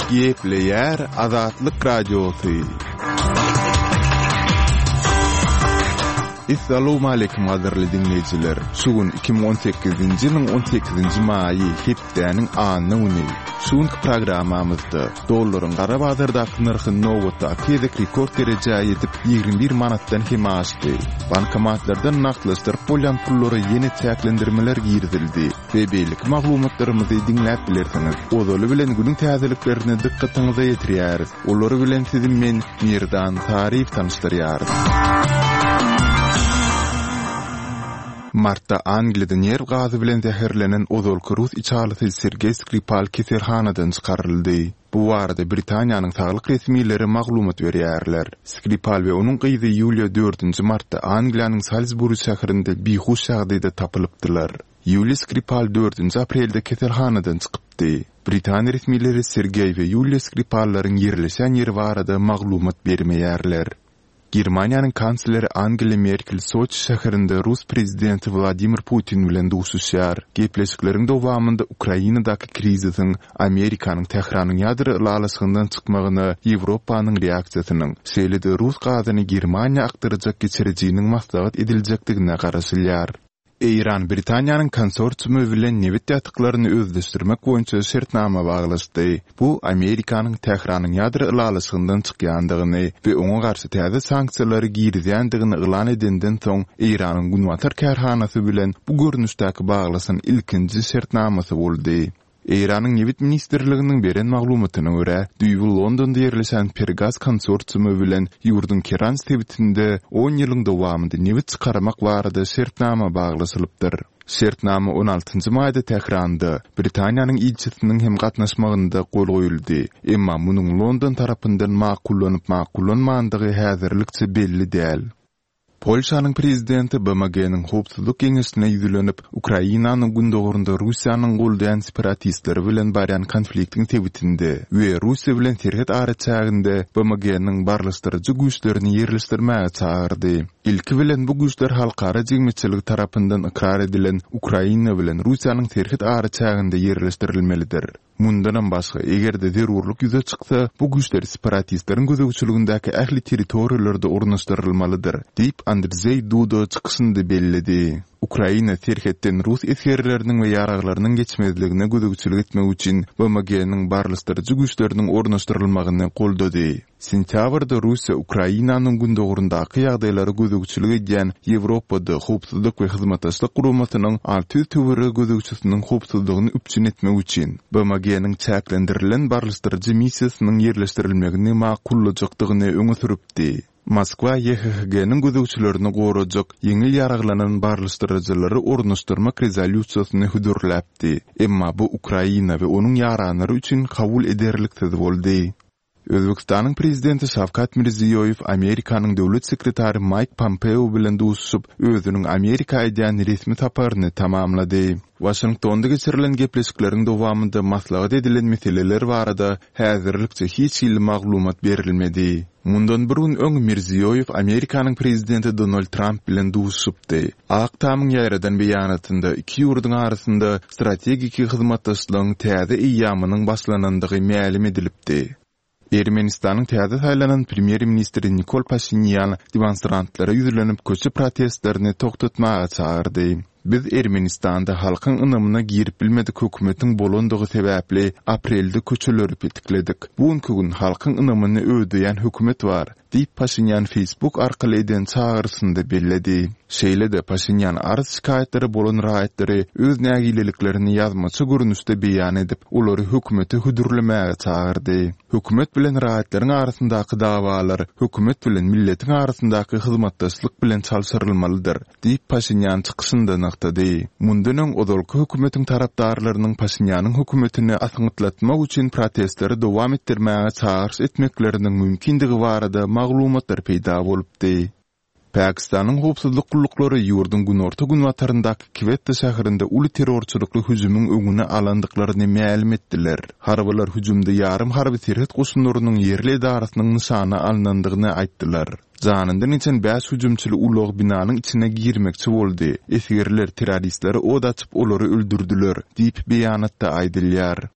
Gepleyer Azatlyk Radiosu. Assalamu alaykum azyr dinleyijiler. Şugun 2018-nji ýylyň 18-nji maýy hepdeniň anyny. Şuňky programmamyzda dollaryň gara bazardaky narhyny nowatda kedek rekord derejäge edip 21 manatdan hem aşdy. Bankomatlardan naklaşdyryp bolan pullary ýene çäklendirmeler girdildi. Bebelik maglumatlarymyzy dinläp bilersiňiz. Odaly bilen günüň täzeliklerine dikkatiňizi ýetirýäris. Olary bilen sizi men Mirdan Tarif tanıştyrýar. Martda Angliýada yer gazy bilen zäherlenen ozolky Rus içalyty Sergey Skripal keserhanadan çykaryldy. Bu barada Britaniýanyň saglyk resmiýetleri maglumat berýärler. Skripal we onuň gyzy Yulia 4-nji martda Angliýanyň Salisbury şäherinde bihuş şagdaýda tapylypdylar. Yulia Skripal 4-nji aprelde keserhanadan çykypdy. Britaniýa resmiýetleri Sergey we Yulia Skripallaryň ýerleşen ýeri barada maglumat bermeýärler. Germaniýanyň kansleri Angela Merkel Soç şäherinde Rus prezidenti Vladimir Putin bilen duşuşýar. Gepleşikleriň dowamında Ukrainadaky kriziň, Amerikanyň Tehranyň ýadry ýalasyndan çykmagyny, Ýewropanyň reaksiýasynyň, şeýle-de Rus gazyny Germaniýa aktarjak geçirejiginiň maslahat ediljakdygyna garaşylýar. İran Britaniýanyň konsorsiumy bilen newit ýatyklaryny özleşdirmek boýunça şertnama baglaşdy. Bu Amerikanyň Tehranyň ýadry ýalasyndan çykýandygyny we oňa garşy täze sanksiýalary girýändigini elan edenden soň Iranyň Gunwatar kärhanasy bilen bu görnüşdäki baglasyn ilkinji şertnamasy boldy. Iranyň newit ministrliginiň beren maglumatyna görä, düýbi Londonda ýerleşen Pergas konsorsiumy bilen ýurdun Keran sebitinde 10 ýylyň dowamında newit çykarmak barada şertnama baglaşylypdyr. Şertnama 16-njy maýda Tehranda Britaniýanyň ilçisiniň hem gatnaşmagynda gol goýuldy. Emma munyň London tarapyndan makullanmandygy häzirlikçe belli däl. Polşanyň prezidenti BMG-niň howpsuzlyk geňeşine ýüzlenip, Ukrainanyň gündogrunda Russiýanyň goldaýan separatistleri bilen barýan konfliktiň tebitinde we Russiýa bilen terhet araçagynda BMG-niň barlaşdyrjy güýçlerini ýerleşdirmäge çağırdy. İlki bilen bu güýçler halkara jemgyýetçilik tarapyndan ikrar edilen Ukraina bilen Russiýanyň terhet araçagynda ýerleşdirilmelidir. Mundan başga, egerde zerurluk ýüze çyksa, bu güýçler separatistleriň gözegçiligindäki ähli territoriýalarda ornaşdyrylmalydyr, diýip Andrzej Duda çykysynda bellidi. Ukraina terhetden Rus eskerleriniň we ýaraglarynyň geçmezligine gözegçilik etmek üçin BMG-niň barlaşdyrjy güýçleriniň ornaşdyrylmagyny goldady. Sentýabrda Russiýa Ukrainanyň gündogrundaky ýagdaýlary gözegçilik edýän Ýewropada howpsuzlyk we hyzmatdaşlyk guramatynyň 600 töwere gözegçisiniň howpsuzlygyny üpçün etmek üçin BMG-niň çäklendirilen barlaşdyrjy missiýasynyň ýerleşdirilmegini makullanjakdygyny öňe süripdi. Moskwa YHG-niň gözegçilerini gorajak ýeňil ýaraglanan barlaşdyrjylary ornaşdyrmak rezolýusiýasyny hudurläpdi. Emma bu Ukraina we onuň ýaranlary üçin kabul ederliksiz boldy. Özbekistanyň prezidenti Şavkat Mirziýoýew Amerikanyň döwlet sekretary Mike Pompeo bilen duşup özüniň Amerika edýän resmi taparyny tamamlady. Washingtonda geçirilen gepleşikleriň dowamında maslahat edilen meseleler barada häzirlikçe hiç ýyly maglumat berilmedi. Mundan burun öň Mirziýoýew Amerikanyň prezidenti Donald Trump bilen duşupdy. Aktamyň ýaradan beýanatynda iki ýurdun arasynda strategik hyzmatdaşlygyň täze ýamynyň başlanandygy ma'lum edilipdi. Ermenistanyň täze saýlanan premier ministri Nikol Pashinyan demonstrantlara ýüzlenip köçü protestlerini toktatmaga çağırdy. Biz Ermenistanda halkyň ynamyna girip bilmedik hökümetiň bolandygy sebäpli aprelde köçeleri petikledik. Buňky gün halkyň ynamyny öýdäýän hökümet bar, diýip Pashinyan Facebook arkaly eden çağrysynda belledi. Şeýle-de Pashinyan arz şikaýetleri bolan raýatları öz nägileliklerini ýazmaçy görnüşde beýan edip, olary hökümeti hudurlamäge çağırdy. Hökümet bilen raýatlaryň arasyndaky dawalar hökümet bilen milletiň arasyndaky hyzmatdaşlyk bilen çalşyrylmalydyr, diýip Pashinyan çykysynda naktady. Mundan ozalky hökümetiň tarapdarlarynyň Pashinyanyň hökümetini asyňytlatmak üçin protestleri dowam etdirmäge çağırş etmekleriniň mümkindigi barada maglumatlar peýda bolupdy. Pakistanyň howpsuzlyk gullukları ýurdun günorta Gunwataryndaky Quetta şäherinde uly terrorçylykly hüjümüň öňüne alandyklaryny ma'lum etdiler. Harbalar hüjümde ýarym harby terhet goşunlarynyň ýerli idarasynyň nyşana alınandygyny aýtdylar. Janyndan içen 5 hüjümçili ulug binanyň içine girmekçi boldy. Esgerler terroristleri od açyp olary öldürdüler, diýip beýanatda aýdylýar.